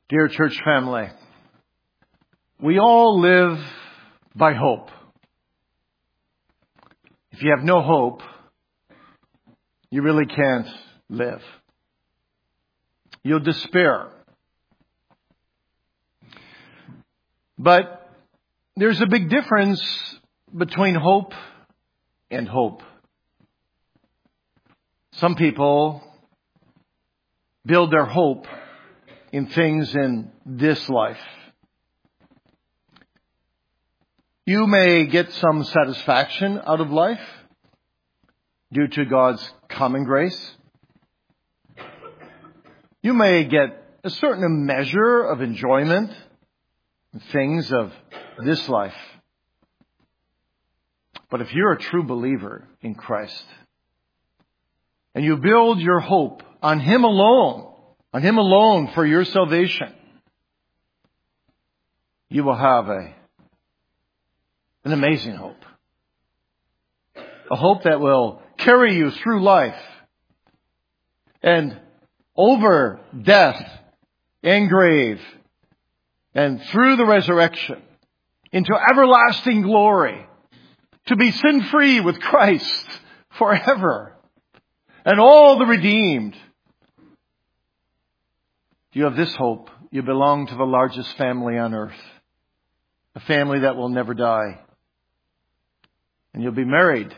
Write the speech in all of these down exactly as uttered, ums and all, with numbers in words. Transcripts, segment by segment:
Dear church family, we all live by hope. If you have no hope, you really can't live. You'll despair. But there's a big difference between hope and hope. Some people build their hope in things in this life. You may get some satisfaction out of life due to God's common grace. You may get a certain measure of enjoyment in things of this life. But if you're a true believer in Christ and you build your hope on Him alone, on Him alone for your salvation, you will have a an amazing hope. A hope that will carry you through life and over death and grave and through the resurrection into everlasting glory, to be sin-free with Christ forever and all the redeemed. If you have this hope, you belong to the largest family on earth, a family that will never die. And you'll be married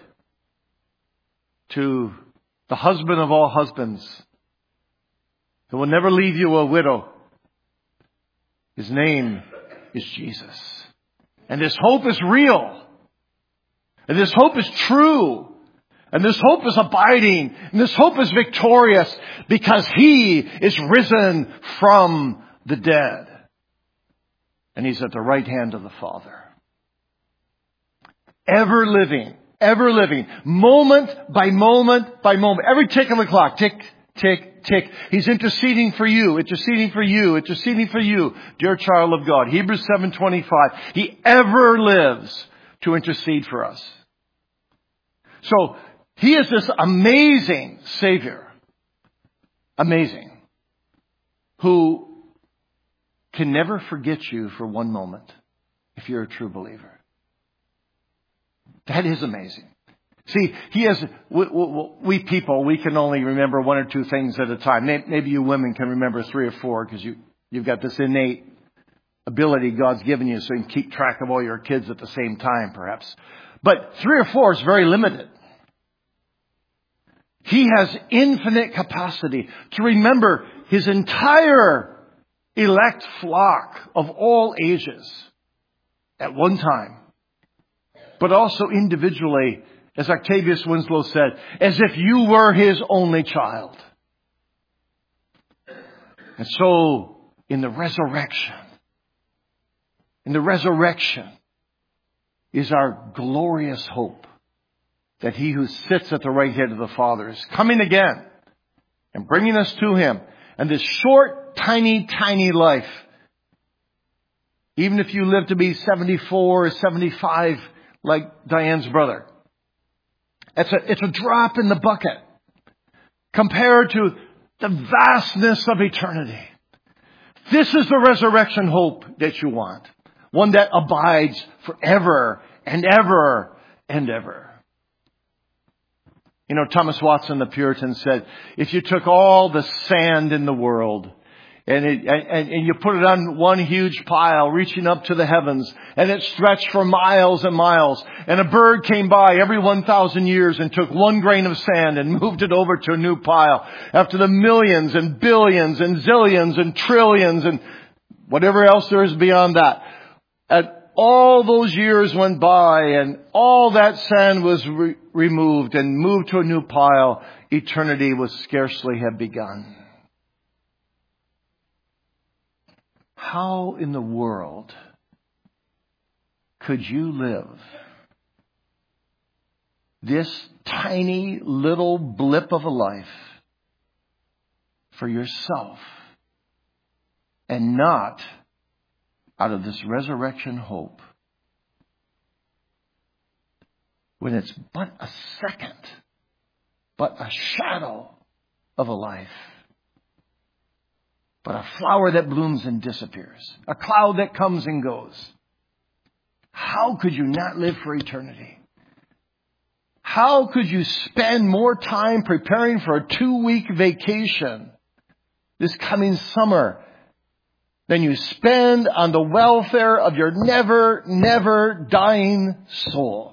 to the husband of all husbands, who will never leave you a widow. His name is Jesus. And this hope is real. And this hope is true. And this hope is abiding. And this hope is victorious because He is risen from the dead. And He's at the right hand of the Father. Ever living, ever living, moment by moment by moment. Every tick of the clock, tick, tick, tick. He's interceding for you, interceding for you, interceding for you, dear child of God. Hebrews seven twenty-five. He ever lives to intercede for us. So, He is this amazing Savior. Amazing. Who can never forget you for one moment if you're a true believer. That is amazing. See, He has, we, we, we people, we can only remember one or two things at a time. Maybe you women can remember three or four because you, you've got this innate ability God's given you so you can keep track of all your kids at the same time, perhaps. But three or four is very limited. He has infinite capacity to remember His entire elect flock of all ages at one time. But also individually, as Octavius Winslow said, as if you were His only child. And so, in the resurrection, in the resurrection is our glorious hope that He who sits at the right hand of the Father is coming again and bringing us to Him. And this short, tiny, tiny life, even if you live to be seventy-four or seventy-five, like Diane's brother, it's a, it's a drop in the bucket compared to the vastness of eternity. This is the resurrection hope that you want. One that abides forever and ever and ever. You know, Thomas Watson, the Puritan, said, if you took all the sand in the world and, it, and, and you put it on one huge pile reaching up to the heavens, and it stretched for miles and miles, and a bird came by every one thousand years and took one grain of sand and moved it over to a new pile, after the millions and billions and zillions and trillions and whatever else there is beyond that, at all those years went by and all that sand was re- removed and moved to a new pile, eternity would scarcely have begun. How in the world could you live this tiny little blip of a life for yourself and not out of this resurrection hope, when it's but a second, but a shadow of a life? but a flower that blooms and disappears. A cloud that comes and goes. How could you not live for eternity? How could you spend more time preparing for a two-week vacation this coming summer than you spend on the welfare of your never, never dying soul?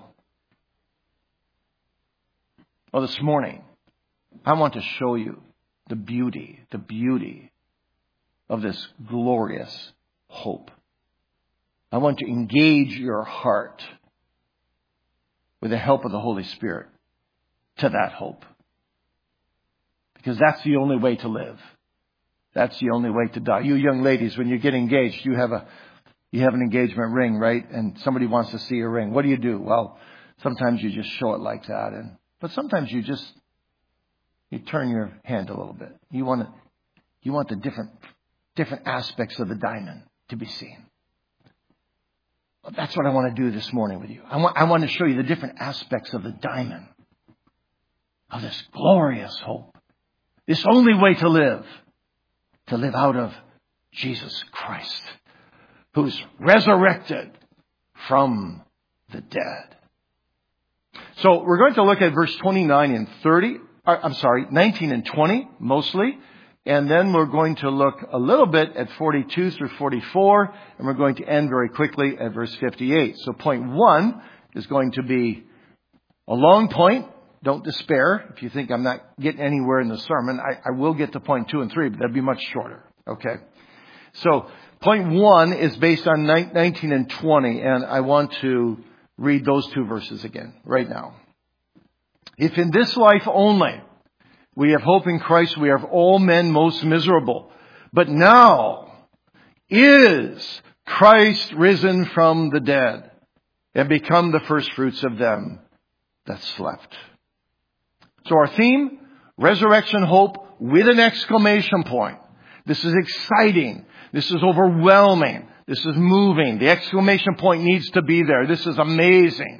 Well, this morning, I want to show you the beauty, the beauty of this glorious hope. I want to engage your heart with the help of the Holy Spirit to that hope. Because that's the only way to live. That's the only way to die. You young ladies, when you get engaged, you have a you have an engagement ring, right? And somebody wants to see your ring. What do you do? Well, sometimes you just show it like that, and but sometimes you just you turn your hand a little bit. You want to you want the different different aspects of the diamond to be seen. Well, that's what I want to do this morning with you. I want I want to show you the different aspects of the diamond of this glorious hope. This only way to live. To live out of Jesus Christ, who's resurrected from the dead. So we're going to look at verse twenty-nine and thirty. I'm sorry, nineteen and twenty mostly. And then we're going to look a little bit at forty-two through forty-four. And we're going to end very quickly at verse fifty-eight. So point one is going to be a long point. Don't despair. If you think I'm not getting anywhere in the sermon, I, I will get to point two and three, but that'd be much shorter. Okay. So point one is based on nineteen and twenty, and I want to read those two verses again right now. If in this life only we have hope in Christ, we are of all men most miserable. But now is Christ risen from the dead and become the first fruits of them that slept. So our theme, resurrection hope with an exclamation point. This is exciting. This is overwhelming. This is moving. The exclamation point needs to be there. This is amazing.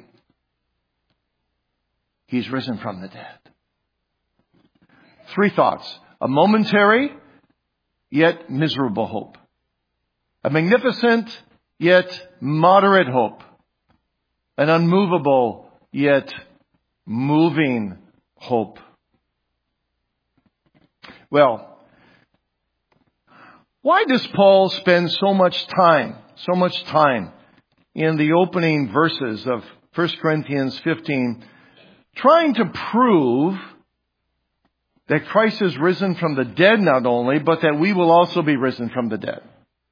He's risen from the dead. Three thoughts. A momentary, yet miserable hope. A magnificent, yet moderate hope. An unmovable, yet moving hope. Well, why does Paul spend so much time, so much time in the opening verses of First Corinthians fifteen trying to prove that Christ is risen from the dead not only, but that we will also be risen from the dead?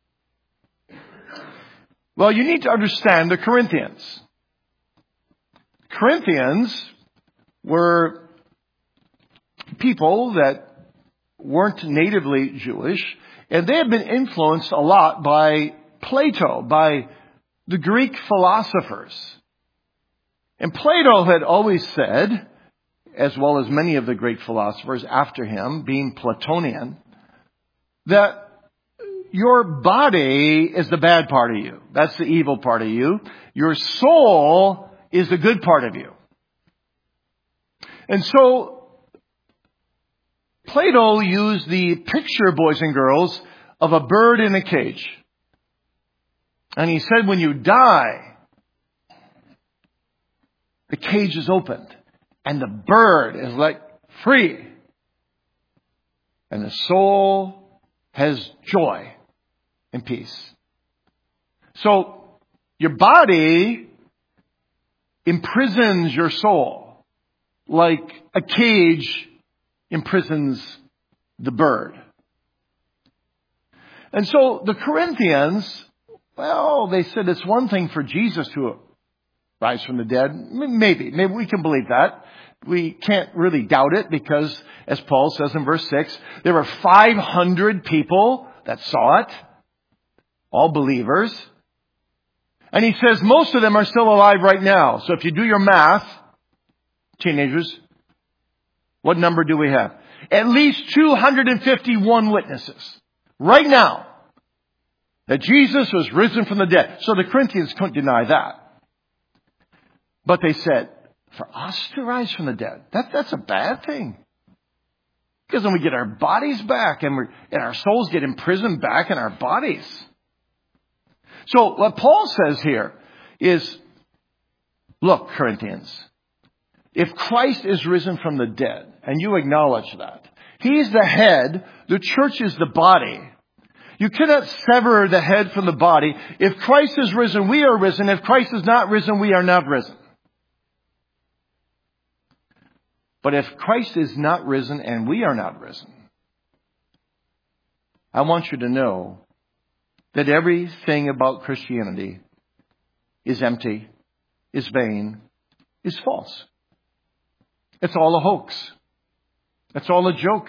Well, you need to understand the Corinthians. Corinthians were people that weren't natively Jewish, and they had been influenced a lot by Plato, by the Greek philosophers. And Plato had always said, as well as many of the Greek philosophers after him, being Platonian, that your body is the bad part of you. That's the evil part of you. Your soul is the good part of you. And so Plato used the picture, boys and girls, of a bird in a cage. And he said when you die, the cage is opened and the bird is let free. And the soul has joy and peace. So your body imprisons your soul like a cage imprisons the bird. And so the Corinthians, well, they said it's one thing for Jesus to rise from the dead. Maybe. Maybe we can believe that. We can't really doubt it because, as Paul says in verse six, there were five hundred people that saw it. All believers. And he says most of them are still alive right now. So if you do your math, teenagers, what number do we have? At least two hundred fifty-one witnesses right now that Jesus was risen from the dead. So the Corinthians couldn't deny that. But they said, for us to rise from the dead, that, that's a bad thing. Because then we get our bodies back and, we're, and our souls get imprisoned back in our bodies. So what Paul says here is, look, Corinthians, if Christ is risen from the dead, and you acknowledge that, He's the head, the church is the body. You cannot sever the head from the body. If Christ is risen, we are risen. If Christ is not risen, we are not risen. But if Christ is not risen and we are not risen, I want you to know that everything about Christianity is empty, is vain, is false. It's all a hoax. It's all a joke.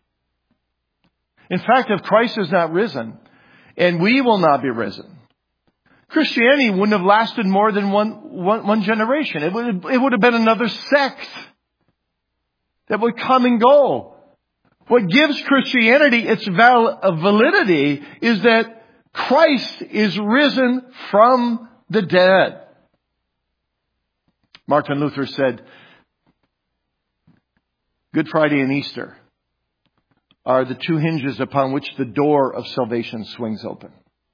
In fact, if Christ is not risen, and we will not be risen, Christianity wouldn't have lasted more than one, one, one generation. It would, have, it would have been another sect that would come and go. What gives Christianity its val- validity is that Christ is risen from the dead. Martin Luther said, Good Friday and Easter are the two hinges upon which the door of salvation swings open.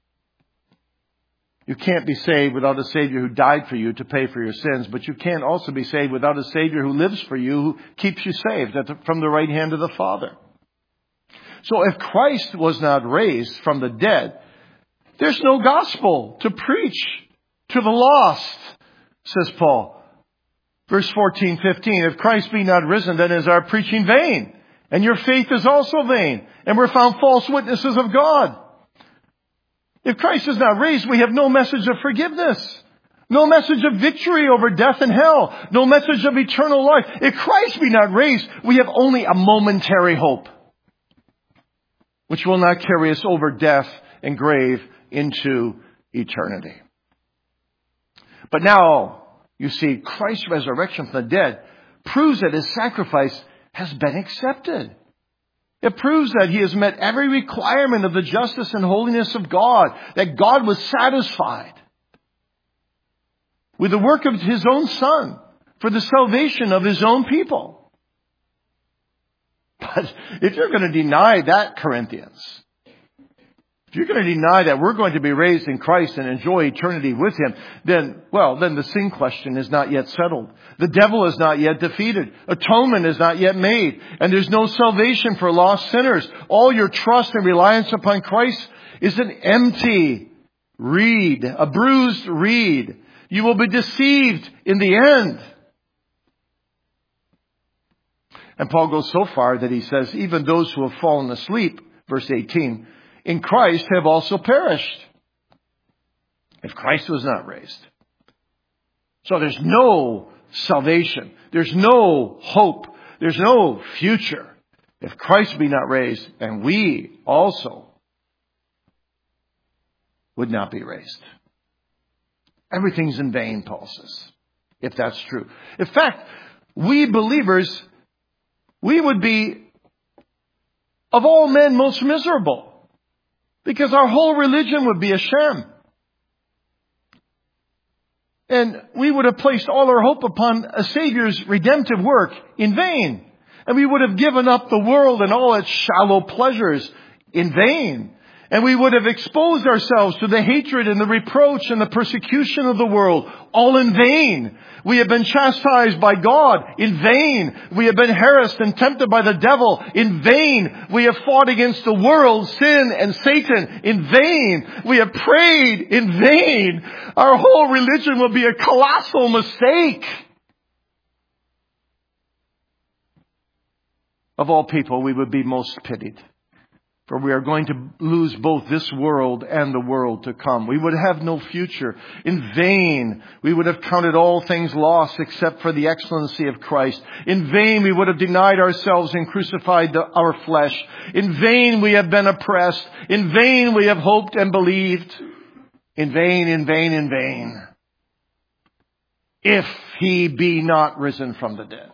You can't be saved without a Savior who died for you to pay for your sins, but you can't also be saved without a Savior who lives for you, who keeps you saved at the, from the right hand of the Father. So if Christ was not raised from the dead, there's no gospel to preach to the lost, says Paul. Verse fourteen, fifteen, if Christ be not risen, then is our preaching vain, and your faith is also vain, and we're found false witnesses of God. If Christ is not raised, we have no message of forgiveness, no message of victory over death and hell, no message of eternal life. If Christ be not raised, we have only a momentary hope, which will not carry us over death and grave into eternity. But now, you see, Christ's resurrection from the dead proves that His sacrifice has been accepted. It proves that He has met every requirement of the justice and holiness of God, that God was satisfied with the work of His own Son for the salvation of His own people. But if you're going to deny that, Corinthians, if you're going to deny that we're going to be raised in Christ and enjoy eternity with Him, then, well, then the sin question is not yet settled. The devil is not yet defeated. Atonement is not yet made. And there's no salvation for lost sinners. All your trust and reliance upon Christ is an empty reed, a bruised reed. You will be deceived in the end. And Paul goes so far that he says, even those who have fallen asleep, verse eighteen, in Christ have also perished, if Christ was not raised. So there's no salvation. There's no hope. There's no future if Christ be not raised, and we also would not be raised. Everything's in vain, Paul says, if that's true. In fact, we believers, we would be, of all men, most miserable. Because our whole religion would be a sham. And we would have placed all our hope upon a Savior's redemptive work in vain. And we would have given up the world and all its shallow pleasures in vain. And we would have exposed ourselves to the hatred and the reproach and the persecution of the world, all in vain. We have been chastised by God in vain. We have been harassed and tempted by the devil in vain. We have fought against the world, sin, and Satan in vain. We have prayed in vain. Our whole religion will be a colossal mistake. Of all people, we would be most pitied. For we are going to lose both this world and the world to come. We would have no future. In vain, we would have counted all things lost except for the excellency of Christ. In vain, we would have denied ourselves and crucified the, our flesh. In vain, we have been oppressed. In vain, we have hoped and believed. In vain, in vain, in vain. If He be not risen from the dead.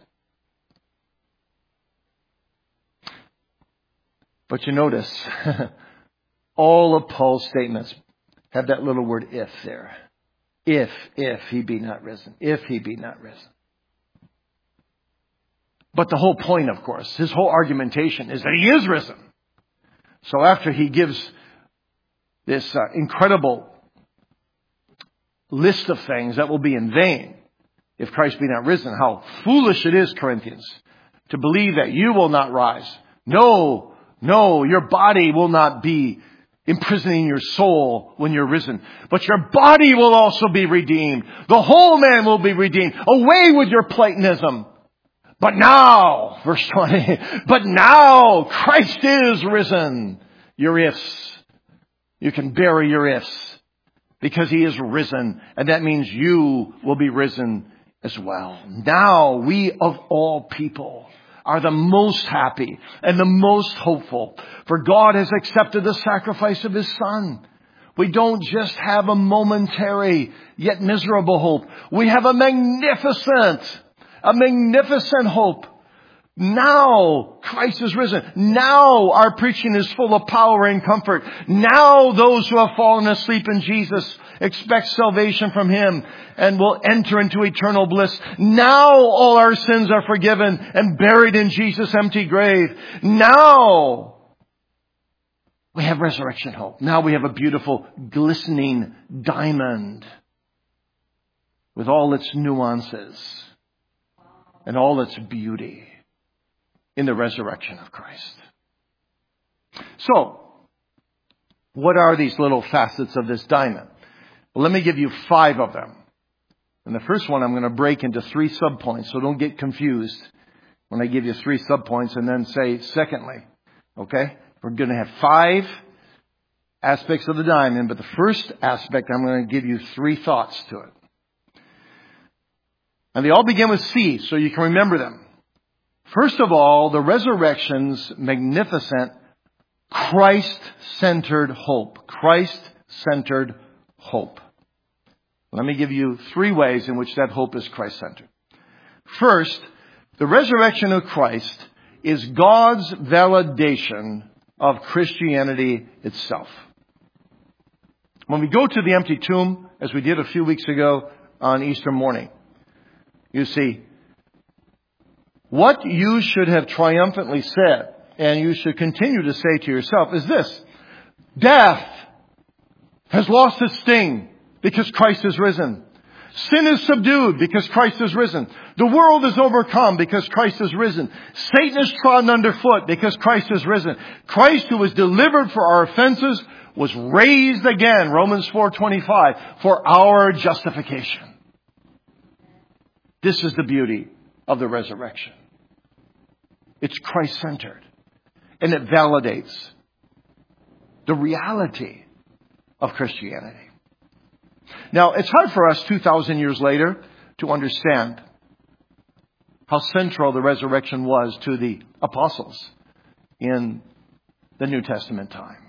But you notice, all of Paul's statements have that little word if there. If, if He be not risen. If He be not risen. But the whole point, of course, his whole argumentation is that he is risen. So after he gives this uh, incredible list of things that will be in vain if Christ be not risen, how foolish it is, Corinthians, to believe that you will not rise. No, no, your body will not be imprisoning your soul when you're risen. But your body will also be redeemed. The whole man will be redeemed. Away with your Platonism. But now, verse twenty, but now Christ is risen. Your ifs. You can bury your ifs because he is risen. And that means you will be risen as well. Now we of all people are the most happy and the most hopeful. For God has accepted the sacrifice of his Son. We don't just have a momentary yet miserable hope. We have a magnificent, a magnificent hope. Now Christ is risen. Now our preaching is full of power and comfort. Now those who have fallen asleep in Jesus expect salvation from him and will enter into eternal bliss. Now all our sins are forgiven and buried in Jesus' empty grave. Now we have resurrection hope. Now we have a beautiful glistening diamond with all its nuances and all its beauty in the resurrection of Christ. So, what are these little facets of this diamond? Well, let me give you five of them. And the first one I'm going to break into three subpoints, so don't get confused when I give you three subpoints and then say secondly. Okay? We're going to have five aspects of the diamond, but the first aspect I'm going to give you three thoughts to it. And they all begin with C, so you can remember them. First of all, the resurrection's magnificent Christ-centered hope. Christ-centered hope. Let me give you three ways in which that hope is Christ-centered. First, the resurrection of Christ is God's validation of Christianity itself. When we go to the empty tomb, as we did a few weeks ago on Easter morning, you see, what you should have triumphantly said, and you should continue to say to yourself, is this: death has lost its sting because Christ is risen. Sin is subdued because Christ is risen. The world is overcome because Christ is risen. Satan is trodden underfoot because Christ is risen. Christ, who was delivered for our offenses, was raised again, Romans four twenty-five, for our justification. This is the beauty of the resurrection. It's Christ-centered. And it validates the reality of Christianity. Now, it's hard for us two thousand years later to understand how central the resurrection was to the apostles in the New Testament time.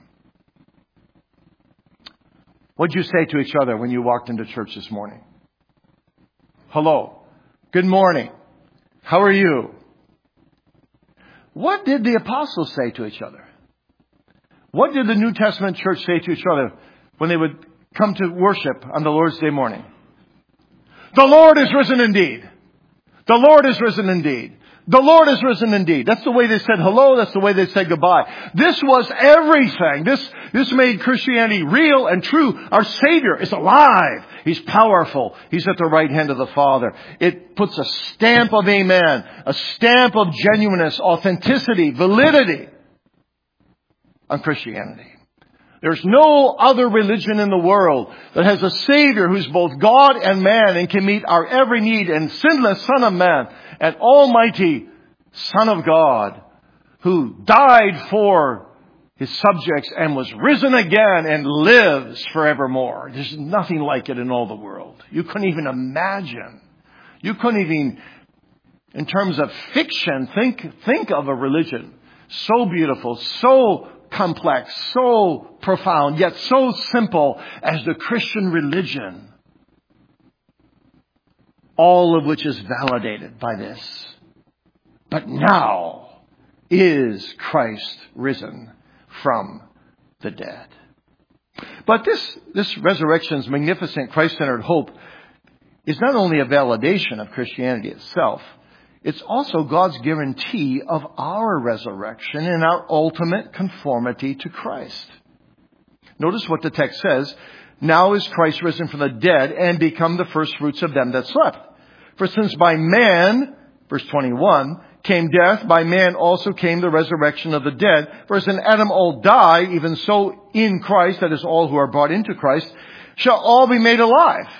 What did you say to each other when you walked into church this morning? Hello. Good morning. How are you? What did the apostles say to each other? What did the New Testament church say to each other when they would come to worship on the Lord's Day morning? The Lord is risen indeed. The Lord is risen indeed. The Lord is risen indeed. That's the way they said hello. That's the way they said goodbye. This was everything. This, this made Christianity real and true. Our Savior is alive. He's powerful. He's at the right hand of the Father. It puts a stamp of amen, a stamp of genuineness, authenticity, validity on Christianity. There's no other religion in the world that has a Savior who's both God and man and can meet our every need, and sinless Son of Man and almighty Son of God who died for his subjects and was risen again and lives forevermore. There's nothing like it in all the world. You couldn't even imagine. You couldn't even, in terms of fiction, think, think of a religion so beautiful, so complex, so profound, yet so simple as the Christian religion. All of which is validated by this. But now is Christ risen from the dead. But this, this resurrection's magnificent Christ-centered hope is not only a validation of Christianity itself, it's also God's guarantee of our resurrection and our ultimate conformity to Christ. Notice what the text says. Now is Christ risen from the dead and become the first fruits of them that slept. For since by man, verse twenty-one, came death, by man also came the resurrection of the dead. For as in Adam all die, even so in Christ, that is all who are brought into Christ, shall all be made alive.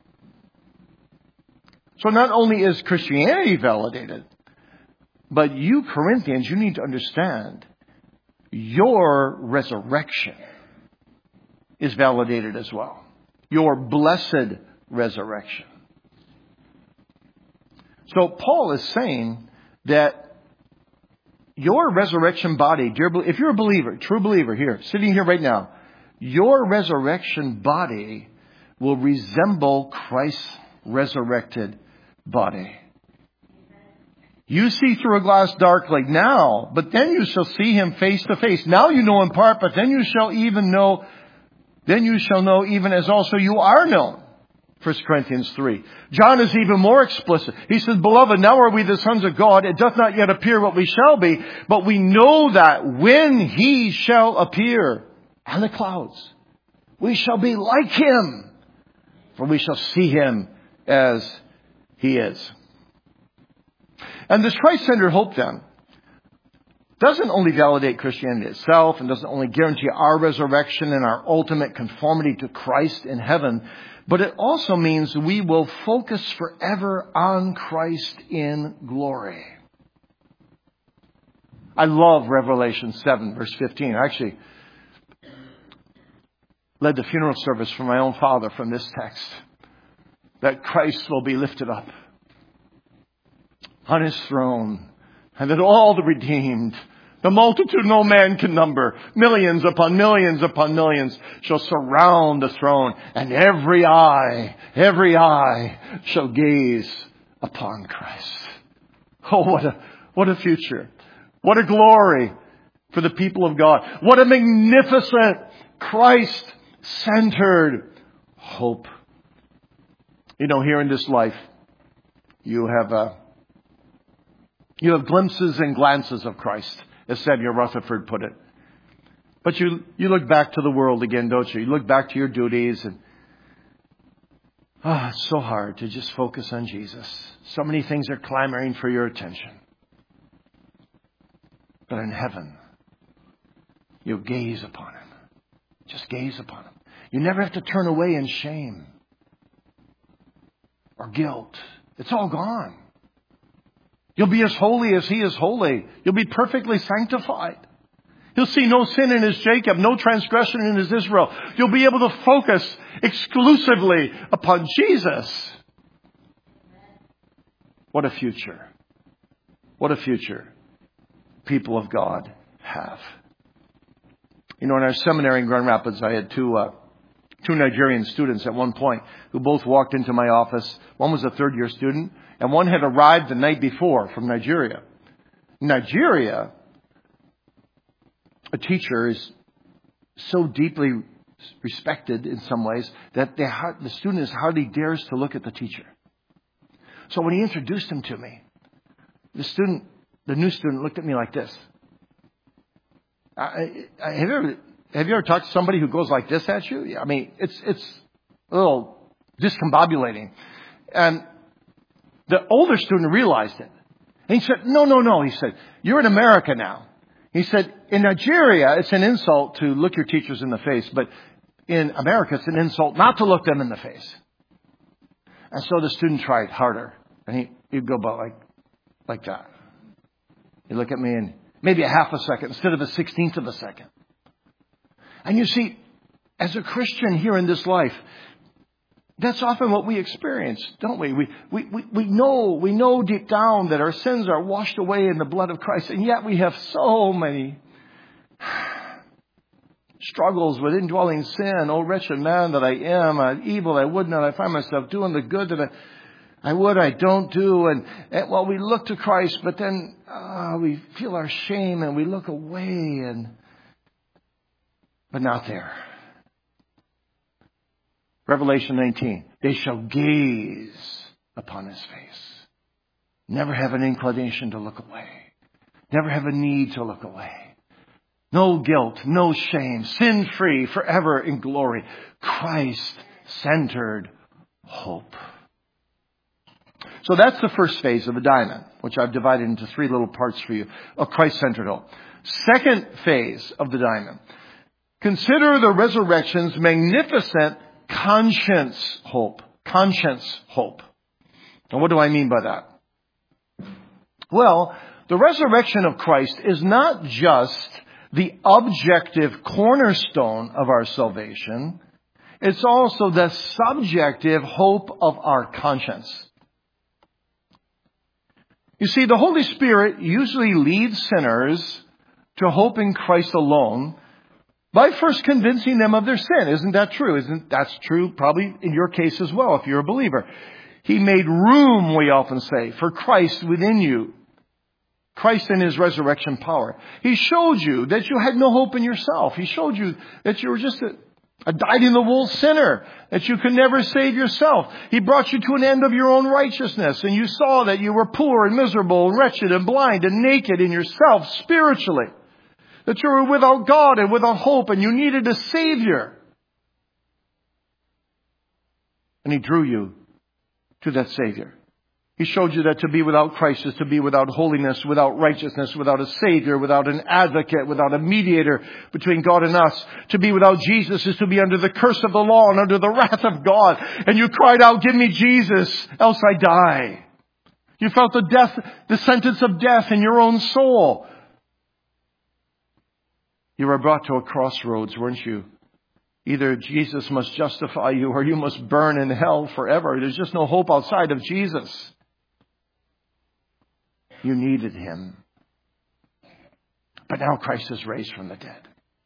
So not only is Christianity validated, but you Corinthians, you need to understand your resurrection is validated as well. Your blessed resurrection. So Paul is saying that your resurrection body, dear, if you're a believer, true believer here, sitting here right now, your resurrection body will resemble Christ's resurrected body. You see through a glass darkly now, but then you shall see him face to face. Now you know in part, but then you shall even know, then you shall know even as also you are known. First Corinthians three. John is even more explicit. He says, Beloved, now are we the sons of God. It doth not yet appear what we shall be, but we know that when he shall appear on the clouds, we shall be like him, for we shall see him as he is. And this Christ-centered hope then doesn't only validate Christianity itself and doesn't only guarantee our resurrection and our ultimate conformity to Christ in heaven, but it also means we will focus forever on Christ in glory. I love Revelation seven, verse fifteen. I actually led the funeral service for my own father from this text. That Christ will be lifted up on his throne, and that all the redeemed, the multitude no man can number, millions upon millions upon millions, shall surround the throne, and every eye, every eye shall gaze upon Christ. Oh, what a, what a future. What a glory for the people of God. What a magnificent Christ-centered hope. You know, here in this life, you have uh, you have glimpses and glances of Christ, as Samuel Rutherford put it. But you you look back to the world again, don't you? You look back to your duties, and ah, oh, it's so hard to just focus on Jesus. So many things are clamoring for your attention. But in heaven, you gaze upon him. Just gaze upon him. You never have to turn away in shame or guilt. It's all gone. You'll be as holy as he is holy. You'll be perfectly sanctified. You'll see no sin in his Jacob, no transgression in his Israel. You'll be able to focus exclusively upon Jesus. What a future. What a future people of God have. You know, in our seminary in Grand Rapids, I had two uh, two Nigerian students at one point who both walked into my office. One was a third year student, and one had arrived the night before from Nigeria. Nigeria, a teacher is so deeply respected in some ways that they, the student is hardly dares to look at the teacher. So when he introduced him to me, the student, the new student, looked at me like this. I, I, have you ever have you ever talked to somebody who goes like this at you? I mean, it's it's a little discombobulating. And the older student realized it. And he said, no, no, no. He said, you're in America now. He said, in Nigeria, it's an insult to look your teachers in the face. But in America, it's an insult not to look them in the face. And so the student tried harder. And he, he'd go about like, like that. He'd look at me and maybe a half a second instead of a sixteenth of a second. And you see, as a Christian here in this life, that's often what we experience, don't we? We, we, we, we know, we know deep down that our sins are washed away in the blood of Christ. And yet we have so many struggles with indwelling sin. Oh, wretched man that I am, uh, evil I would not. I find myself doing the good that I, I would, I don't do. And, and well, we look to Christ, but then uh, we feel our shame and we look away, and but not there. Revelation nineteen, they shall gaze upon his face. Never have an inclination to look away. Never have a need to look away. No guilt, no shame, sin-free, forever in glory. Christ-centered hope. So that's the first phase of the diamond, which I've divided into three little parts for you, of Christ-centered hope. Second phase of the diamond. Consider the resurrection's magnificent conscience hope. Conscience hope. And what do I mean by that? Well, the resurrection of Christ is not just the objective cornerstone of our salvation. It's also the subjective hope of our conscience. You see, the Holy Spirit usually leads sinners to hope in Christ alone by first convincing them of their sin. Isn't that true? Isn't that true probably in your case as well if you're a believer? He made room, we often say, for Christ within you. Christ in His resurrection power. He showed you that you had no hope in yourself. He showed you that you were just a, a dyed-in-the-wool sinner, that you could never save yourself. He brought you to an end of your own righteousness, and you saw that you were poor and miserable and wretched and blind and naked in yourself spiritually. That you were without God and without hope, and you needed a Savior. And He drew you to that Savior. He showed you that to be without Christ is to be without holiness, without righteousness, without a Savior, without an advocate, without a mediator between God and us. To be without Jesus is to be under the curse of the law and under the wrath of God. And you cried out, "Give me Jesus, else I die." You felt the death, the sentence of death in your own soul. You were brought to a crossroads, weren't you? Either Jesus must justify you or you must burn in hell forever. There's just no hope outside of Jesus. You needed Him. But now Christ is raised from the dead.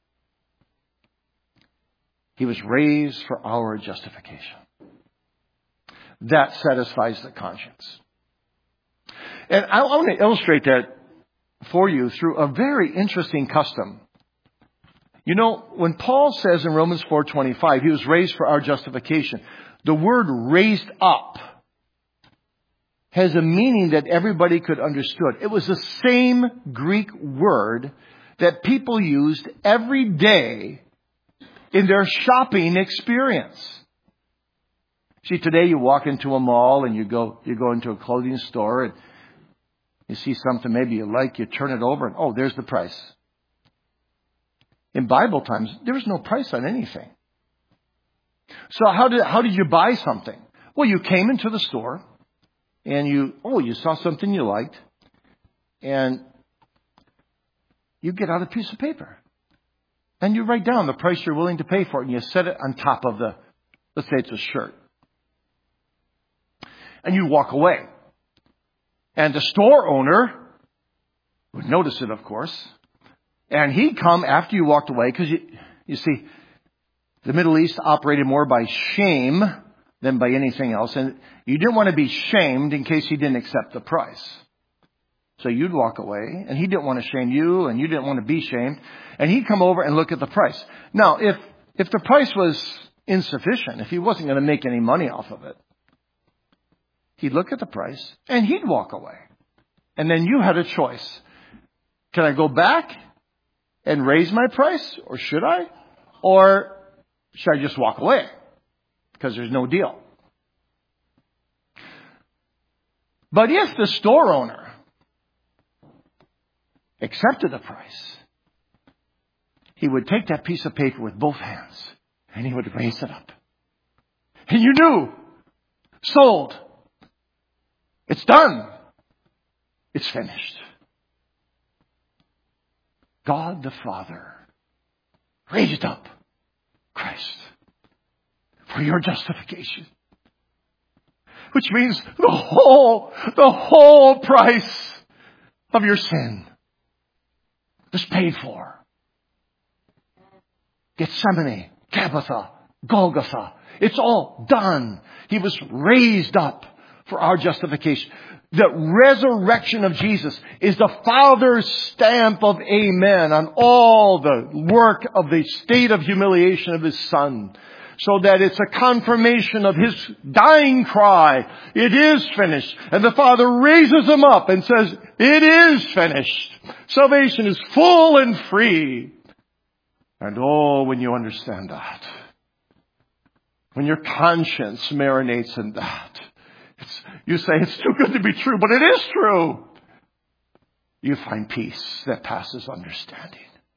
He was raised for our justification. That satisfies the conscience. And I want to illustrate that for you through a very interesting custom. You know, when Paul says in Romans four twenty-five, He was raised for our justification, the word raised up has a meaning that everybody could understood. It was the same Greek word that people used every day in their shopping experience. See, today you walk into a mall and you go, you go into a clothing store and you see something maybe you like, you turn it over and, oh, there's the price. In Bible times, there was no price on anything. So how did, how did you buy something? Well, you came into the store and you, oh, you saw something you liked and you get out a piece of paper and you write down the price you're willing to pay for it and you set it on top of the, let's say it's a shirt. And you walk away. And the store owner would notice it, of course. And he'd come after you walked away because, you, you see, the Middle East operated more by shame than by anything else. And you didn't want to be shamed in case he didn't accept the price. So you'd walk away, and he didn't want to shame you, and you didn't want to be shamed. And he'd come over and look at the price. Now, if, if the price was insufficient, if he wasn't going to make any money off of it, he'd look at the price, and he'd walk away. And then you had a choice. Can I go back and raise my price, or should I? Or should I just walk away? Because there's no deal. But if the store owner accepted the price, he would take that piece of paper with both hands and he would raise it up. And you knew, sold. It's done. It's finished. God the Father raised up Christ for your justification. Which means the whole, the whole price of your sin is paid for. Gethsemane, Tabitha, Golgotha. It's all done. He was raised up for our justification. The resurrection of Jesus is the Father's stamp of amen on all the work of the state of humiliation of His Son. so that it's a confirmation of His dying cry, "It is finished." And the Father raises Him up and says, "It is finished." Salvation is full and free. And oh, when you understand that, when your conscience marinates in that, it's, you say, "It's too good to be true," but it is true. You find peace that passes understanding.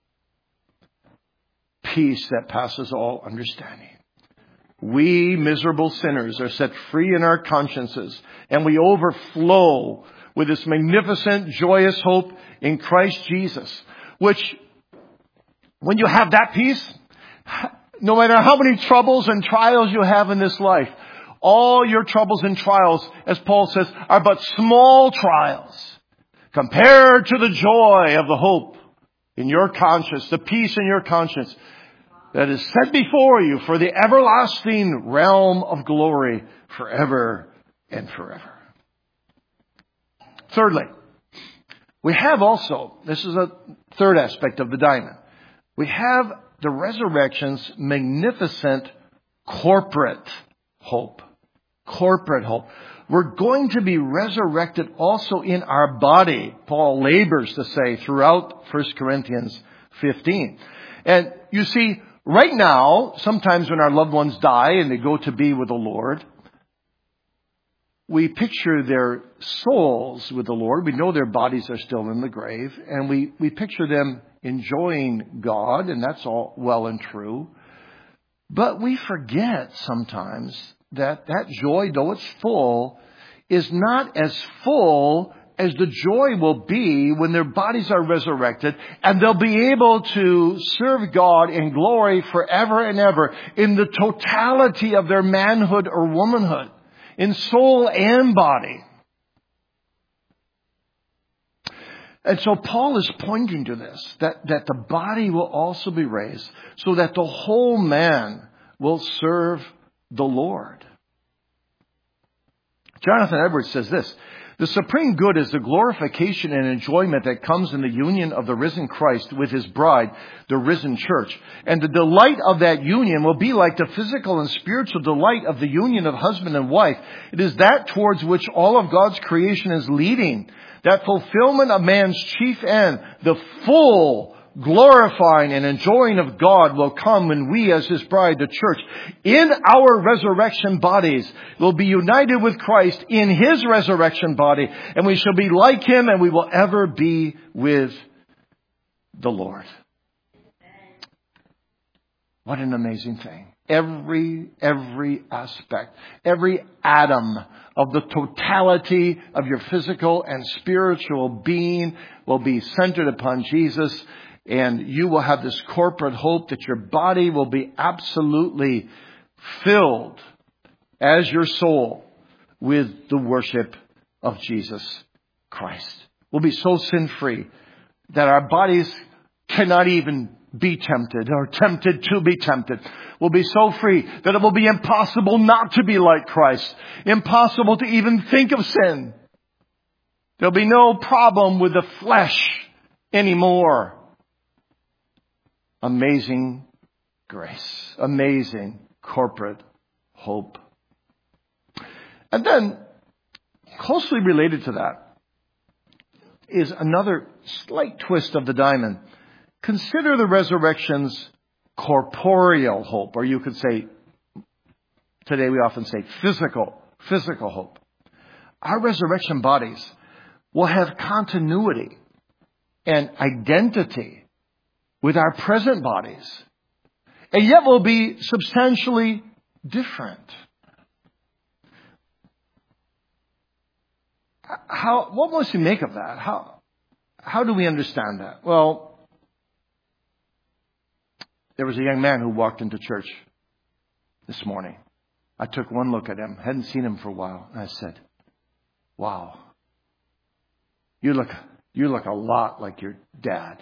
Peace that passes all understanding. We miserable sinners are set free in our consciences, and we overflow with this magnificent, joyous hope in Christ Jesus, which, when you have that peace, no matter how many troubles and trials you have in this life, all your troubles and trials, as Paul says, are but small trials compared to the joy of the hope in your conscience, the peace in your conscience that is set before you for the everlasting realm of glory forever and forever. Thirdly, we have also, this is a third aspect of the diamond, we have the resurrection's magnificent corporate hope. Corporate hope. We're going to be resurrected also in our body, Paul labors to say throughout First Corinthians fifteen. And you see, right now, sometimes when our loved ones die and they go to be with the Lord, we picture their souls with the Lord. We know their bodies are still in the grave. And we, we picture them enjoying God, and that's all well and true. But we forget sometimes that that joy, though it's full, is not as full as the joy will be when their bodies are resurrected and they'll be able to serve God in glory forever and ever in the totality of their manhood or womanhood, in soul and body. And so Paul is pointing to this, that, that the body will also be raised so that the whole man will serve the Lord. Jonathan Edwards says this: "The supreme good is the glorification and enjoyment that comes in the union of the risen Christ with His bride, the risen church. And the delight of that union will be like the physical and spiritual delight of the union of husband and wife. It is that towards which all of God's creation is leading. That fulfillment of man's chief end, the full glorifying and enjoying of God, will come when we as His bride, the church, in our resurrection bodies, will be united with Christ in His resurrection body, and we shall be like Him, and we will ever be with the Lord." What an amazing thing. Every, every aspect, every atom of the totality of your physical and spiritual being will be centered upon Jesus. And you will have this corporate hope that your body will be absolutely filled as your soul with the worship of Jesus Christ. We'll be so sin-free that our bodies cannot even be tempted or tempted to be tempted. We'll be so free that it will be impossible not to be like Christ. Impossible to even think of sin. There'll be no problem with the flesh anymore. Amazing grace. Amazing corporate hope. And then, closely related to that, is another slight twist of the diamond. Consider the resurrection's corporeal hope, or you could say, today we often say physical, physical hope. Our resurrection bodies will have continuity and identity with our present bodies, and yet will be substantially different. How, what must we make of that? How, how do we understand that? Well, there was a young man who walked into church this morning. I took one look at him, hadn't seen him for a while, and I said, "Wow, you look, you look a lot like your dad."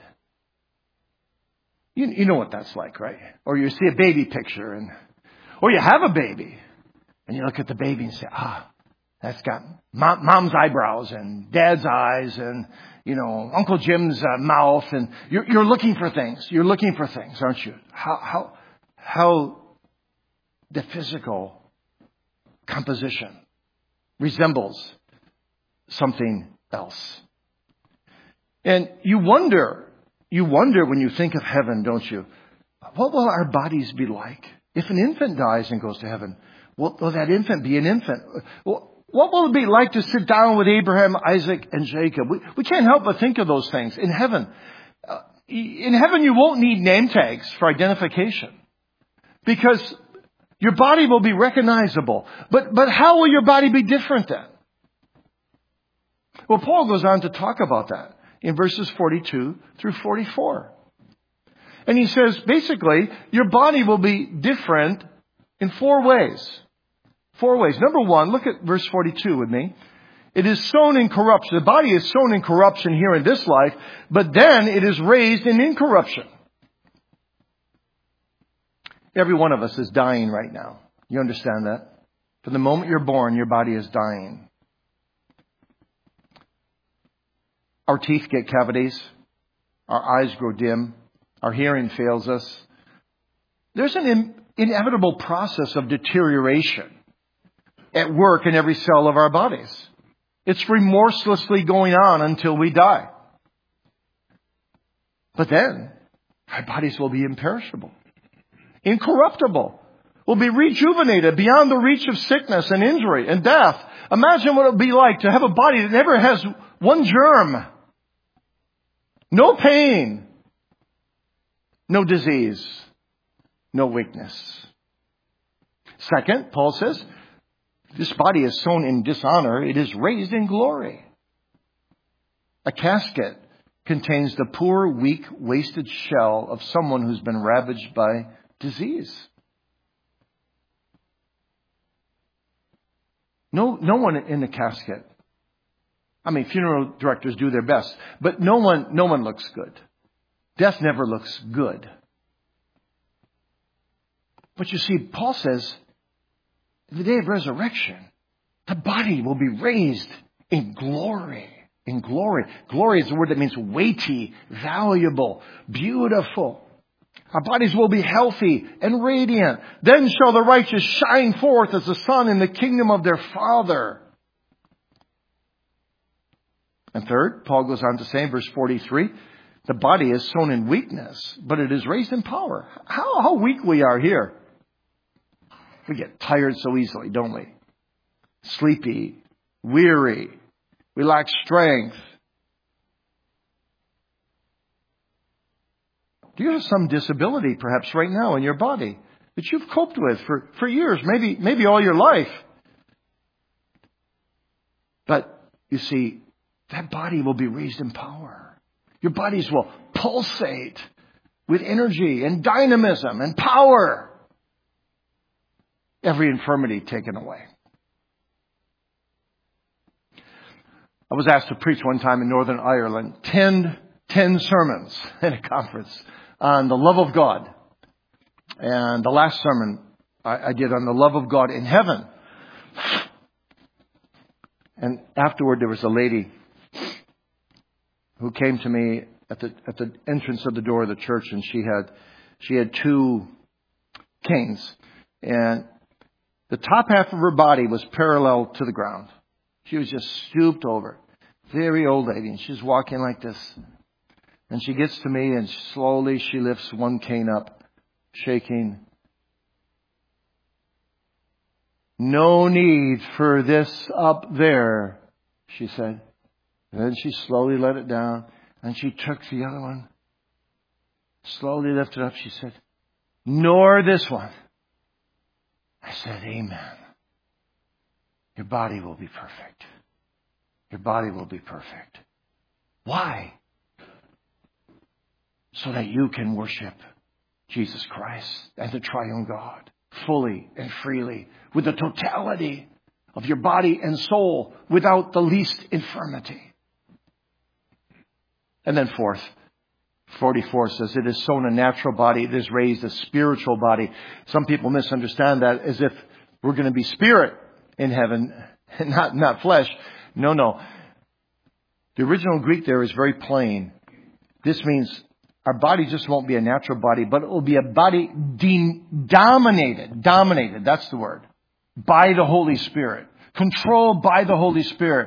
You, you know what that's like, right? Or you see a baby picture, and or you have a baby, and you look at the baby and say, "Ah, that's got mom, mom's eyebrows and dad's eyes, and you know Uncle Jim's uh, mouth." And you're, you're looking for things. You're looking for things, aren't you? How how how the physical composition resembles something else. And you wonder, you wonder when you think of heaven, don't you? What will our bodies be like? If an infant dies and goes to heaven, will, will that infant be an infant? Well, what will it be like to sit down with Abraham, Isaac, and Jacob? We, we can't help but think of those things. In heaven, uh, in heaven you won't need name tags for identification because your body will be recognizable. But, but how will your body be different then? Well, Paul goes on to talk about that in verses forty-two through forty-four. And he says, basically, your body will be different in four ways. Four ways. Number one, look at verse forty-two with me. It is sown in corruption. The body is sown in corruption here in this life, but then it is raised in incorruption. Every one of us is dying right now. You understand that? From the moment you're born, your body is dying. Our teeth get cavities. Our eyes grow dim. Our hearing fails us. There's an in- inevitable process of deterioration at work in every cell of our bodies. It's remorselessly going on until we die. But then, our bodies will be imperishable, incorruptible, will be rejuvenated beyond the reach of sickness and injury and death. Imagine what it would be like to have a body that never has one germ, no pain, no disease, no weakness. Second, Paul says, this body is sown in dishonor. It is raised in glory. A casket contains the poor, weak, wasted shell of someone who's been ravaged by disease. No, no one in the casket. I mean, funeral directors do their best, but no one, no one looks good. Death never looks good. But you see, Paul says, the day of resurrection, the body will be raised in glory. In glory. Glory is a word that means weighty, valuable, beautiful. Our bodies will be healthy and radiant. Then shall the righteous shine forth as the sun in the kingdom of their Father. And third, Paul goes on to say in verse forty-three, the body is sown in weakness, but it is raised in power. How, how weak we are here. We get tired so easily, don't we? Sleepy, weary. We lack strength. Do you have some disability perhaps right now in your body that you've coped with for, for years, maybe, maybe all your life? But you see, that body will be raised in power. Your bodies will pulsate with energy and dynamism and power. Every infirmity taken away. I was asked to preach one time in Northern Ireland, ten, ten sermons at a conference on the love of God. And the last sermon I, I did on the love of God in heaven. And afterward there was a lady who came to me at the at the entrance of the door of the church, and she had she had two canes, and the top half of her body was parallel to the ground. She was just stooped over. Very old lady, and she's walking like this. And she gets to me, and slowly she lifts one cane up, shaking. No need for this up there, she said. And then she slowly let it down, and she took the other one. Slowly lifted up, she said, nor this one. I said, amen. Your body will be perfect. Your body will be perfect. Why? So that you can worship Jesus Christ and the triune God fully and freely with the totality of your body and soul without the least infirmity. And then fourth, forty-four says, it is sown a natural body, it is raised a spiritual body. Some people misunderstand that as if we're going to be spirit in heaven, not, not flesh. No, no. The original Greek there is very plain. This means Our body just won't be a natural body, but it will be a body de- dominated, dominated, that's the word, by the Holy Spirit. Controlled by the Holy Spirit.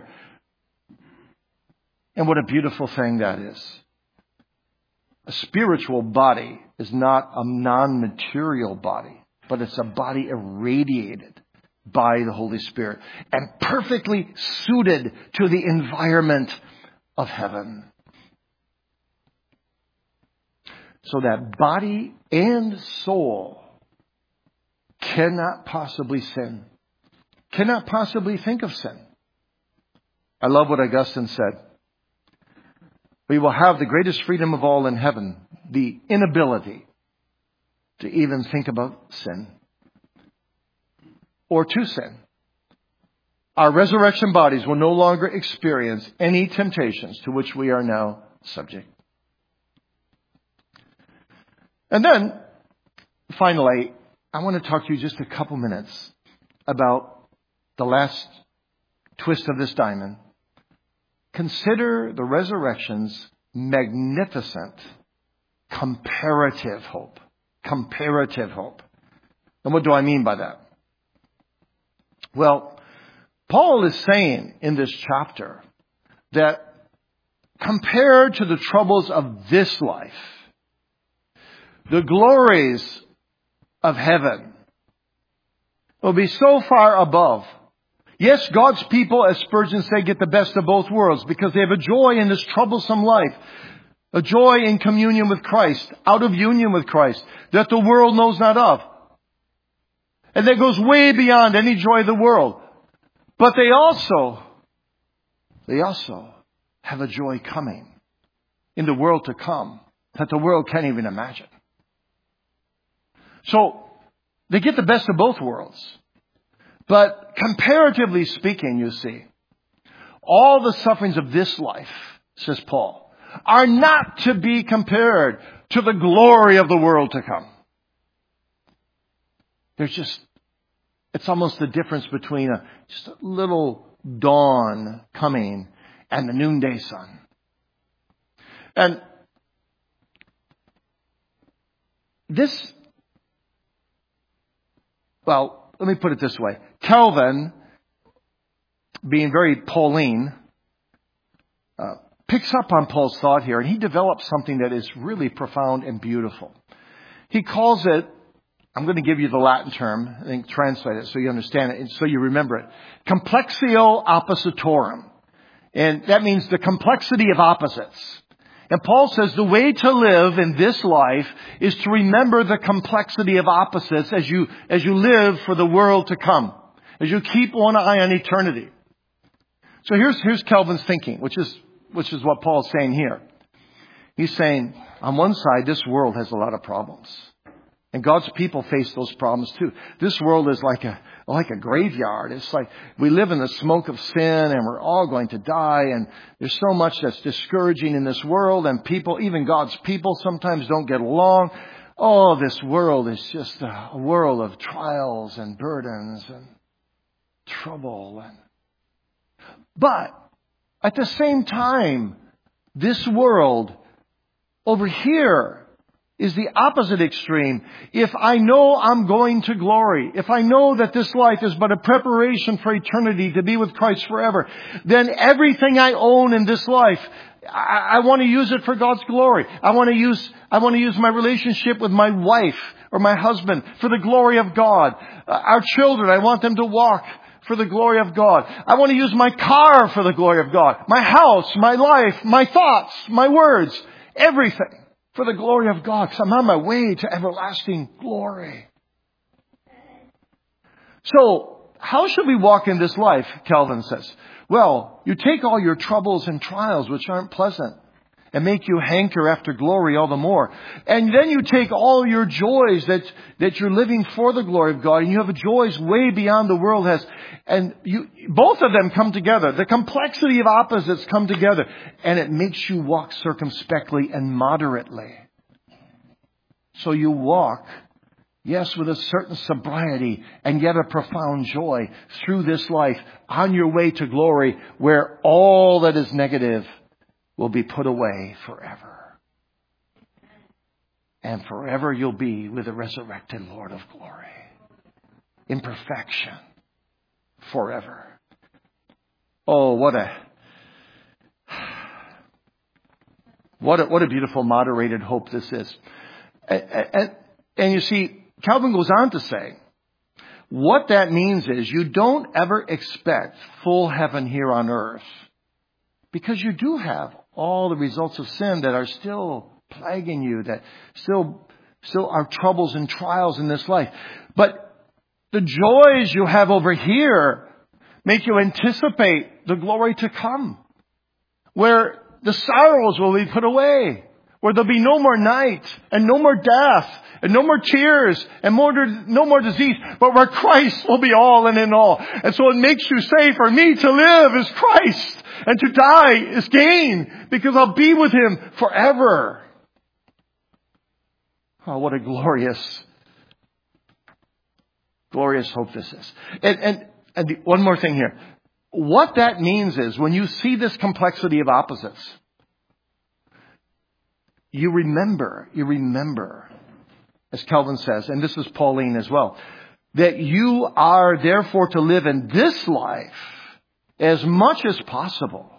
And what a beautiful thing that is. A spiritual body is not a non-material body, but it's a body irradiated by the Holy Spirit and perfectly suited to the environment of heaven. So that body and soul cannot possibly sin. Cannot possibly think of sin. I love what Augustine said. We will have the greatest freedom of all in heaven, the inability to even think about sin or to sin. Our resurrection bodies will no longer experience any temptations to which we are now subject. And then, finally, I want to talk to you just a couple minutes about the last twist of this diamond. Consider the resurrection's magnificent comparative hope. Comparative hope. And what do I mean by that? Well, Paul is saying in this chapter that compared to the troubles of this life, the glories of heaven will be so far above. Yes, God's people, as Spurgeon said, get the best of both worlds because they have a joy in this troublesome life. A joy in communion with Christ, out of union with Christ, that the world knows not of. And that goes way beyond any joy of the world. But they also, they also have a joy coming in the world to come that the world can't even imagine. So, they get the best of both worlds. But comparatively speaking, you see, all the sufferings of this life, says Paul, are not to be compared to the glory of the world to come. There's just, it's almost the difference between a, just a little dawn coming and the noonday sun. And this, well, let me put it this way. Calvin, being very Pauline, uh, picks up on Paul's thought here, and he develops something that is really profound and beautiful. He calls it, I'm going to give you the Latin term, I think translate it so you understand it, and so you remember it. Complexio oppositorum. And that means the complexity of opposites. And Paul says the way to live in this life is to remember the complexity of opposites as you, as you live for the world to come. As you keep one eye on eternity. So here's, here's Calvin's thinking, which is, which is what Paul's saying here. He's saying, on one side, this world has a lot of problems. And God's people face those problems too. This world is like a, like a graveyard. It's like we live in the smoke of sin and we're all going to die. And there's so much that's discouraging in this world. And people, even God's people, sometimes don't get along. Oh, this world is just a world of trials and burdens and trouble. And, but at the same time, this world over here is the opposite extreme. If I know I'm going to glory, if I know that this life is but a preparation for eternity to be with Christ forever, then everything I own in this life, I, I want to use it for God's glory. I want to use, I want to use my relationship with my wife or my husband for the glory of God. Uh, our children, I want them to walk for the glory of God. I want to use my car for the glory of God. My house, my life, my thoughts, my words, everything for the glory of God, because I'm on my way to everlasting glory. So, how should we walk in this life, Calvin says? Well, you take all your troubles and trials, which aren't pleasant, and make you hanker after glory all the more. And then you take all your joys that, that you're living for the glory of God, and you have joys way beyond the world has. And you, both of them come together. The complexity of opposites come together. And it makes you walk circumspectly and moderately. So you walk, yes, with a certain sobriety and yet a profound joy through this life on your way to glory, where all that is negative will be put away forever. And forever you'll be with the resurrected Lord of glory. In perfection. Forever. Oh, what a, what a, what a beautiful moderated hope this is. And, and, and you see, Calvin goes on to say, what that means is you don't ever expect full heaven here on earth. Because you do have all the results of sin that are still plaguing you, that still, still are troubles and trials in this life. But the joys you have over here make you anticipate the glory to come, where the sorrows will be put away, where there'll be no more night and no more death and no more tears and more, no more disease, but where Christ will be all and in all. And so it makes you say, for me to live is Christ and to die is gain, because I'll be with Him forever. Oh, what a glorious, glorious hope this is. And, and, and the, one more thing here. What that means is when you see this complexity of opposites, you remember, you remember, as Calvin says, and this is Pauline as well, that you are therefore to live in this life as much as possible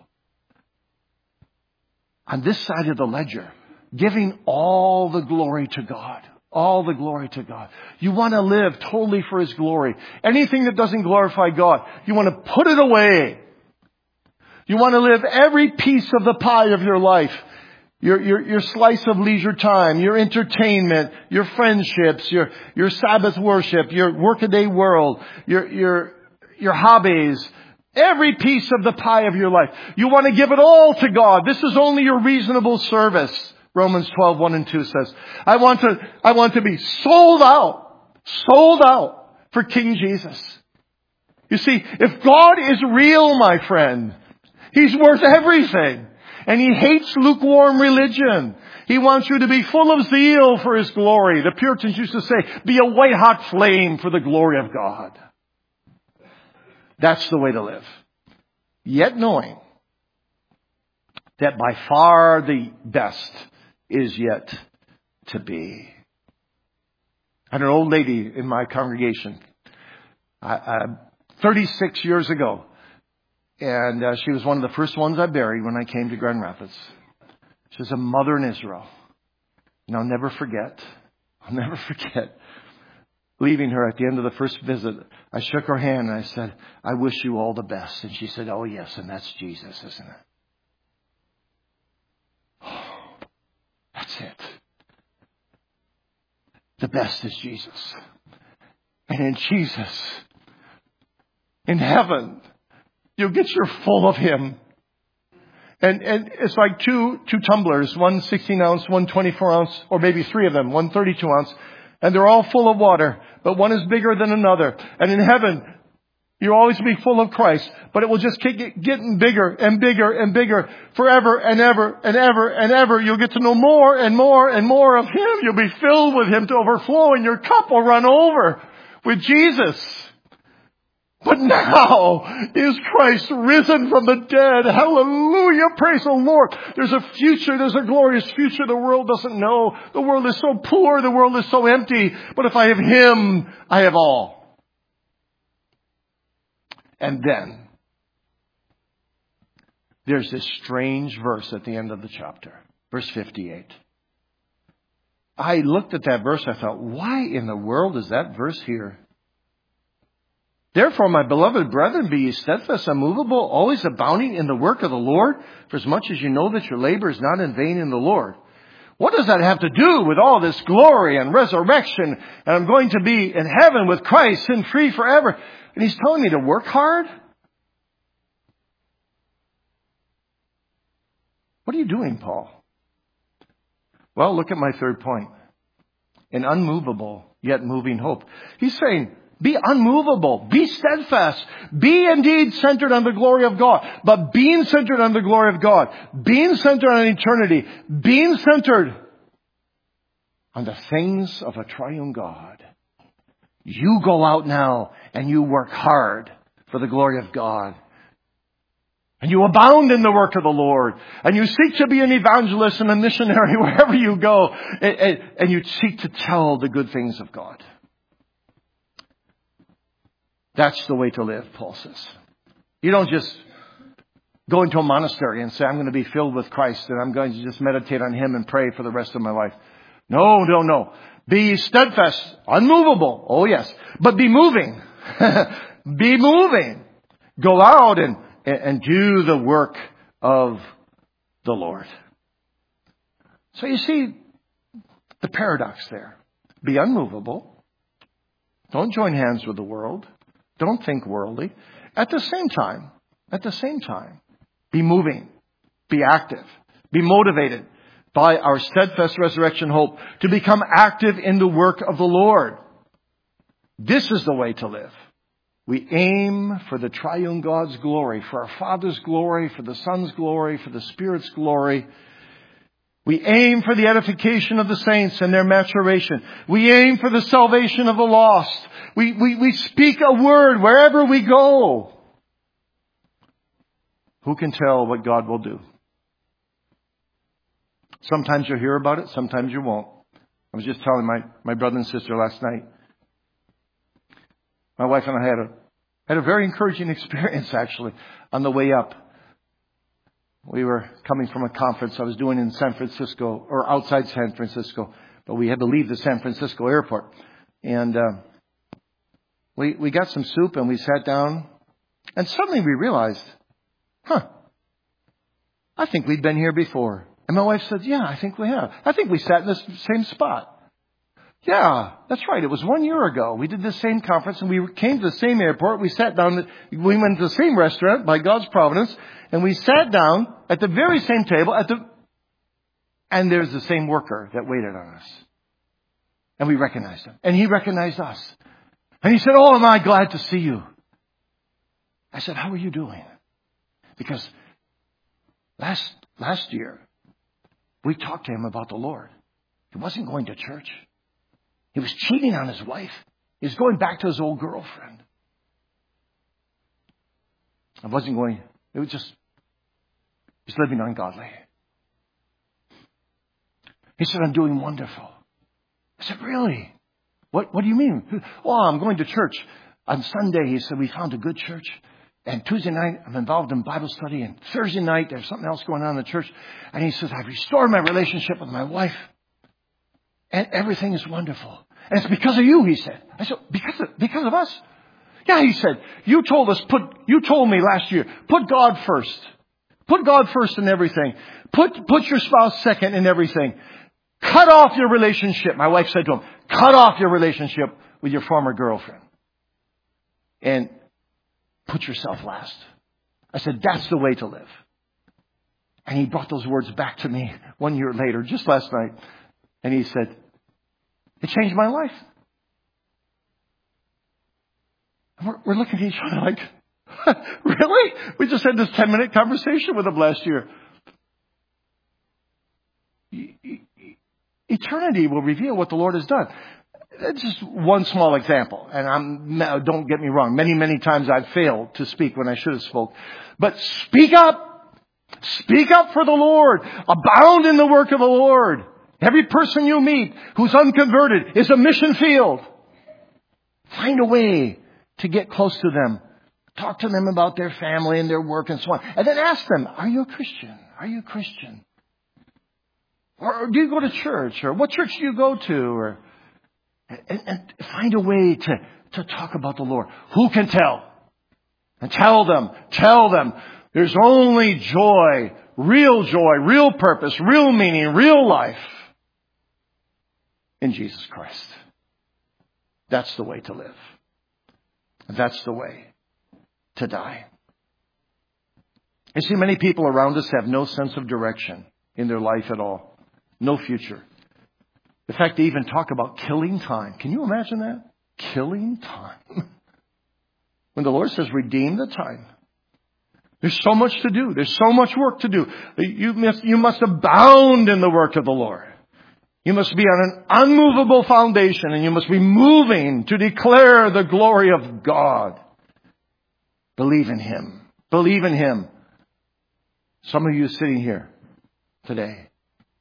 on this side of the ledger, giving all the glory to God. All the glory to God. You want to live totally for His glory. Anything that doesn't glorify God, you want to put it away. You want to live every piece of the pie of your life. Your, your, your slice of leisure time, your entertainment, your friendships, your, your Sabbath worship, your workaday world, your, your, your hobbies, every piece of the pie of your life. You want to give it all to God. This is only your reasonable service. Romans twelve, one and two says, I want to, I want to be sold out, sold out for King Jesus. You see, if God is real, my friend, He's worth everything. And He hates lukewarm religion. He wants you to be full of zeal for His glory. The Puritans used to say, be a white hot flame for the glory of God. That's the way to live. Yet knowing that by far the best is yet to be. I had an old lady in my congregation, uh, thirty-six years ago. And uh, she was one of the first ones I buried when I came to Grand Rapids. She was a mother in Israel. And I'll never forget, I'll never forget leaving her at the end of the first visit. I shook her hand and I said, I wish you all the best. And she said, oh yes, and that's Jesus, isn't it? Oh, that's it. The best is Jesus. And in Jesus, in heaven, you'll get your full of Him. And, and it's like two, two tumblers, one sixteen ounce, one twenty-four ounce, or maybe three of them, one thirty-two ounce. And they're all full of water, but one is bigger than another. And in heaven, you'll always be full of Christ, but it will just keep getting bigger and bigger and bigger forever and ever and ever and ever. You'll get to know more and more and more of Him. You'll be filled with Him to overflowing. Your cup will run over with Jesus. But now is Christ risen from the dead. Hallelujah. Praise the Lord. There's a future. There's a glorious future the world doesn't know. The world is so poor. The world is so empty. But if I have Him, I have all. And then there's this strange verse at the end of the chapter. Verse fifty-eight. I looked at that verse. I thought, why in the world is that verse here? Therefore, my beloved brethren, be ye steadfast, unmovable, always abounding in the work of the Lord, for as much as you know that your labor is not in vain in the Lord. What does that have to do with all this glory and resurrection? And I'm going to be in heaven with Christ, sin free forever. And He's telling me to work hard? What are you doing, Paul? Well, look at my third point. An unmovable, yet moving hope. He's saying, be unmovable. Be steadfast. Be indeed centered on the glory of God. But being centered on the glory of God, being centered on eternity, being centered on the things of a triune God. You go out now and you work hard for the glory of God. And you abound in the work of the Lord. And you seek to be an evangelist and a missionary wherever you go. And, and, and you seek to tell the good things of God. That's the way to live, Paul says. You don't just go into a monastery and say, I'm going to be filled with Christ and I'm going to just meditate on Him and pray for the rest of my life. No, no, no. Be steadfast, unmovable. Oh, yes. But be moving. Be moving. Go out and, and do the work of the Lord. So you see the paradox there. Be unmovable. Don't join hands with the world. Don't think worldly. At the same time, at the same time, be moving. Be active. Be motivated by our steadfast resurrection hope to become active in the work of the Lord. This is the way to live. We aim for the triune God's glory, for our Father's glory, for the Son's glory, for the Spirit's glory. We aim for the edification of the saints and their maturation. We aim for the salvation of the lost. We, we, we speak a word wherever we go. Who can tell what God will do? Sometimes you'll hear about it, sometimes you won't. I was just telling my, my brother and sister last night. My wife and I had a had a very encouraging experience, actually, on the way up. We were coming from a conference I was doing in San Francisco, or outside San Francisco, but we had to leave the San Francisco airport. And uh, we we got some soup and we sat down, and suddenly we realized, huh, I think we'd been here before. And my wife said, yeah, I think we have. I think we sat in this same spot. Yeah, that's right. It was one year ago. We did this same conference and we came to the same airport. We sat down, we went to the same restaurant by God's providence, and we sat down at the very same table at the, and there's the same worker that waited on us. And we recognized him. And he recognized us. And he said, oh, am I glad to see you. I said, how are you doing? Because last, last year, we talked to him about the Lord. He wasn't going to church. He was cheating on his wife. He was going back to his old girlfriend. I wasn't going, it was just, he was living ungodly. He said, I'm doing wonderful. I said, really? What, what do you mean? Oh, I'm going to church. On Sunday, he said, we found a good church. And Tuesday night, I'm involved in Bible study. And Thursday night, there's something else going on in the church. And he says, I've restored my relationship with my wife. And everything is wonderful. And it's because of you, he said. I said, because of, because of us? Yeah, he said, you told us, put, you told me last year, put God first. Put God first in everything. Put, put your spouse second in everything. Cut off your relationship. My wife said to him, cut off your relationship with your former girlfriend. And put yourself last. I said, that's the way to live. And he brought those words back to me one year later, just last night. And he said, it changed my life. And we're, we're looking at each other like, really? We just had this ten minute conversation with him last year. Eternity will reveal what the Lord has done. That's just one small example. And I'm, don't get me wrong. Many, many times I've failed to speak when I should have spoke. But speak up. Speak up for the Lord. Abound in the work of the Lord. Every person you meet who's unconverted is a mission field. Find a way to get close to them. Talk to them about their family and their work and so on. And then ask them, are you a Christian? Are you a Christian? Or do you go to church? Or what church do you go to? Or and, and find a way to, to talk about the Lord. Who can tell? And tell them, tell them, there's only joy, real joy, real purpose, real meaning, real life in Jesus Christ. That's the way to live. That's the way to die. You see, many people around us have no sense of direction in their life at all. No future. In fact, they even talk about killing time. Can you imagine that? Killing time. When the Lord says, redeem the time. There's so much to do. There's so much work to do. You must, you must abound in the work of the Lord. You must be on an unmovable foundation, and you must be moving to declare the glory of God. Believe in Him. Believe in Him. Some of you sitting here today,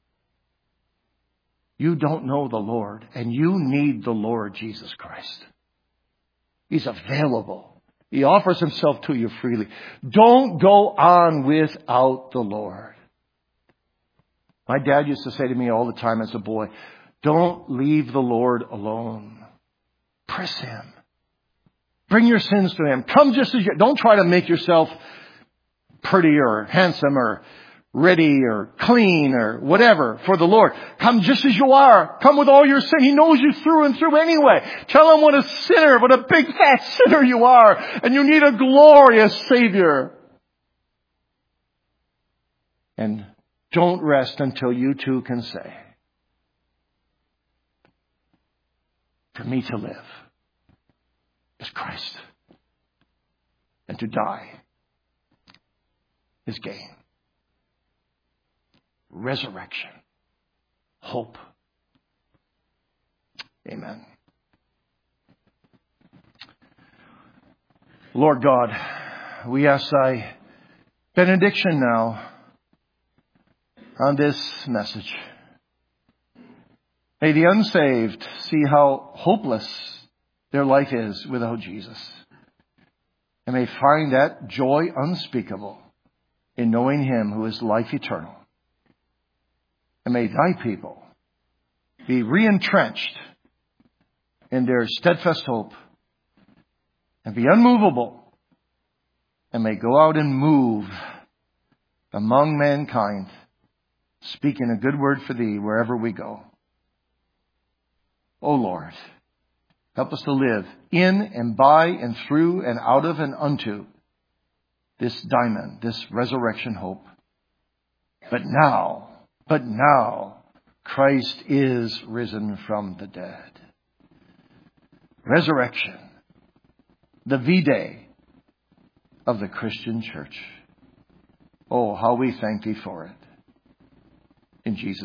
you don't know the Lord, and you need the Lord Jesus Christ. He's available. He offers himself to you freely. Don't go on without the Lord. My dad used to say to me all the time as a boy, don't leave the Lord alone. Press him. Bring your sins to him. Come just as you are. Don't try to make yourself pretty or handsome or ready or clean or whatever for the Lord. Come just as you are. Come with all your sin. He knows you through and through anyway. Tell him what a sinner, what a big fat sinner you are. And you need a glorious Savior. And don't rest until you too can say, for me to live is Christ, and to die is gain. Resurrection. Hope. Amen. Lord God, we ask thy benediction now on this message. May the unsaved see how hopeless their life is without Jesus, and may find that joy unspeakable in knowing him who is life eternal. And may thy people be re-entrenched in their steadfast hope and be unmovable, and may go out and move among mankind, speaking a good word for thee wherever we go. O Lord, help us to live in and by and through and out of and unto this diamond, this resurrection hope. But now, but now, Christ is risen from the dead. Resurrection, the V-Day of the Christian church. Oh, how we thank thee for it. In Jesus'